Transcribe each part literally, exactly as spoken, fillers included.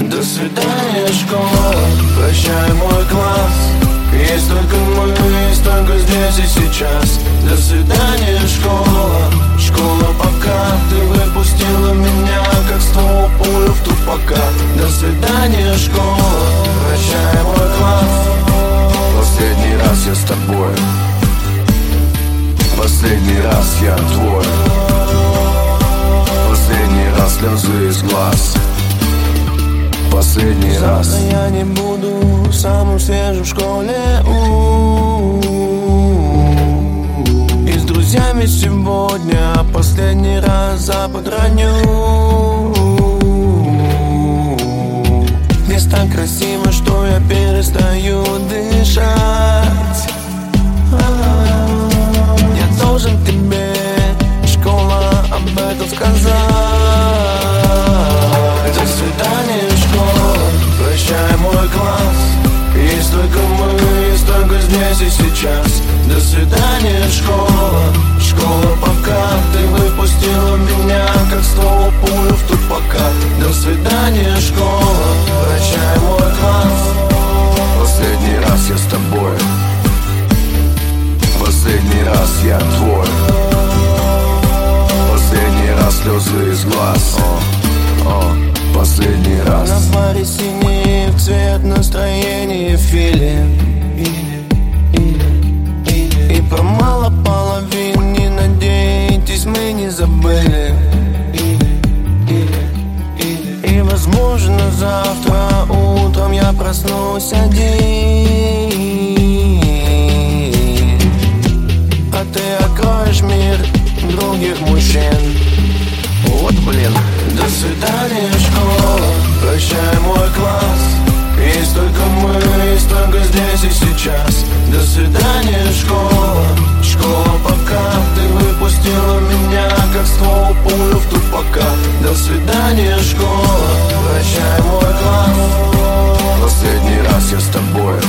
До свидания, школа, прощай, мой класс. Есть только мы, есть только здесь и сейчас. До свидания, школа, школа, пока. Ты выпустила меня, как ствол пулю в тупака. До свидания, школа, прощай, мой класс. Последний раз я с тобой, последний раз я твой, последний раз слезы из глаз. Последний раз. Завтра я не буду самым свежим в школе. У-у-у-у. И с друзьями сегодня последний раз за подраню. Здесь так красиво, что я перестаю дышать. Я должен тебе, школа, об этом сказать. До свидания, школа, прощай, мой класс. Есть только мы, есть только здесь и сейчас. До свидания, школа, школа, пока. Ты выпустила меня, как ствол пулю в тупака. До свидания, школа, прощай, мой класс. Последний раз я с тобой, последний раз я твой, последний раз слезы из глаз. О, о. Последний раз. На паре синий в цвет настроения филин. И про мало половин не надейтесь, мы не забыли. И возможно завтра утром я проснусь один, а ты откроешь мир других мужчин. Вот блин. До свидания, школа, прощай, мой класс. Есть только мы, есть только здесь и сейчас. До свидания, школа, школа, пока. Ты выпустила меня, как ствол пулю в тупака. До свидания, школа, прощай, мой класс. Последний раз я с тобой,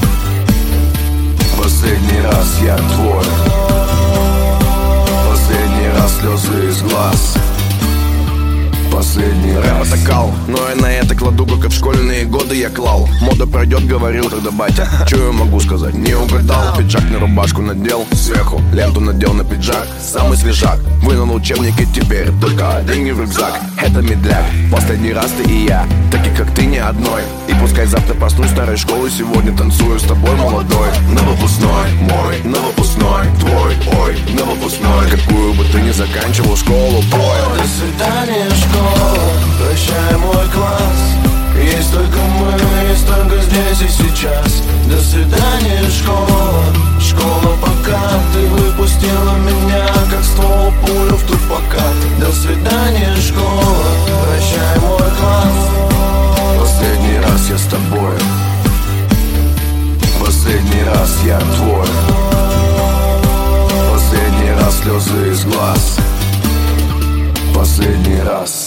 последний раз я твой, последний раз слезы из глаз. Последний раз. Рэп атакал, но я на это кладу, как и в школьные годы я клал. Мода пройдет, говорил тогда батя. Че я могу сказать, не угадал. Пиджак на рубашку надел, сверху ленту надел на пиджак. Самый свежак, вынул учебники, теперь только деньги в рюкзак. Это медляк, последний раз ты и я, таких как ты не одной. И пускай завтра проснусь старой школы, сегодня танцую с тобой, молодой. На выпускной мой, на выпускной твой, ой, на выпускной. Какую бы ты ни заканчивал школу, твой. До свидания, школа, прощай, мой класс. Есть только мы, есть только здесь и сейчас. До свидания, школа, школа, пока. Ты выпустила меня, как ствол пулю в тупака. До свидания, школа, прощай, мой класс. Последний раз я с тобой, последний раз я твой, последний раз слезы из глаз. Последний раз.